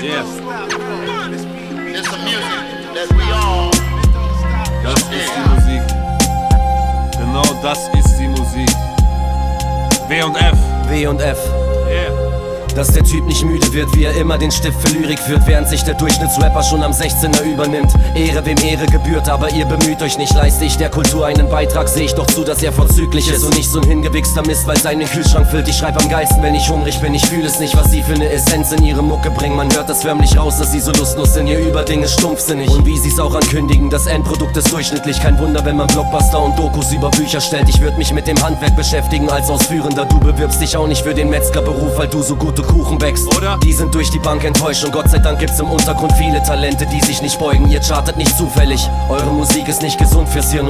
Yeah. It's the music that we all Das ist die Musik. Genau das ist die Musik. W&F. W&F. Yeah. Dass der Typ nicht müde wird, wie er immer den Stift für Lyrik führt, während sich der Durchschnittsrapper schon am 16er übernimmt. Ehre wem Ehre gebührt, aber ihr bemüht euch nicht. Leiste ich der Kultur einen Beitrag, seh ich doch zu, dass er vorzüglich ist und nicht so ein hingewichster Mist, weil seinen Kühlschrank füllt. Ich schreib am geilsten, wenn ich hungrig bin. Ich fühl es nicht, was sie für eine Essenz in ihre Mucke bringen. Man hört das förmlich raus, dass sie so lustlos sind. Ihr Überding ist stumpfsinnig und wie sie's auch ankündigen, das Endprodukt ist durchschnittlich. Kein Wunder, wenn man Blockbuster und Dokus über Bücher stellt. Ich würd mich mit dem Handwerk beschäftigen als Ausführender. Du bewirbst dich auch nicht für den Metzgerberuf, weil du so gute Kuchen backst. Oder? Die sind durch die Bank enttäuscht und Gott sei Dank gibt's im Untergrund viele Talente, die sich nicht beugen. Ihr chartet nicht zufällig, eure Musik ist nicht gesund fürs Hirn.